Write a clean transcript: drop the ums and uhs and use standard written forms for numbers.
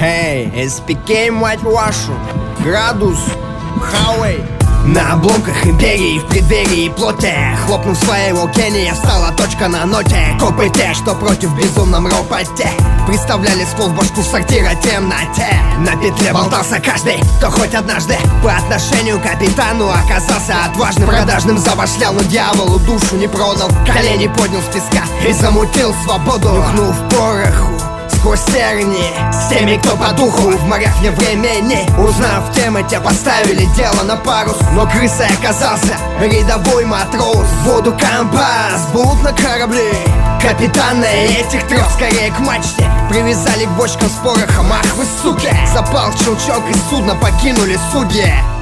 Эй, SPK, мать вашу, градус, Хауэй. На обломках империи, в преддверии плоти, хлопнув своего гения, стала точка на ноте. Копы те, что против безумном ропоте, представляли ствол в башку сортира темноте. На петле болтался каждый, кто хоть однажды по отношению к капитану оказался отважным. Продажным забашлял, но дьяволу душу не продал. Колени поднял с песка и замутил свободу, нюхнув пороху сквозь тернии с теми, кто по духу в морях вне времени. Узнав темы, те поставили дело на парус, но крысой оказался рядовой матрос. В воду компас, будут на корабли. Капитаны этих трех скорее к мачте привязали к бочкам с порохом. Ах вы суки! Запал щелчок и судно покинули судьи.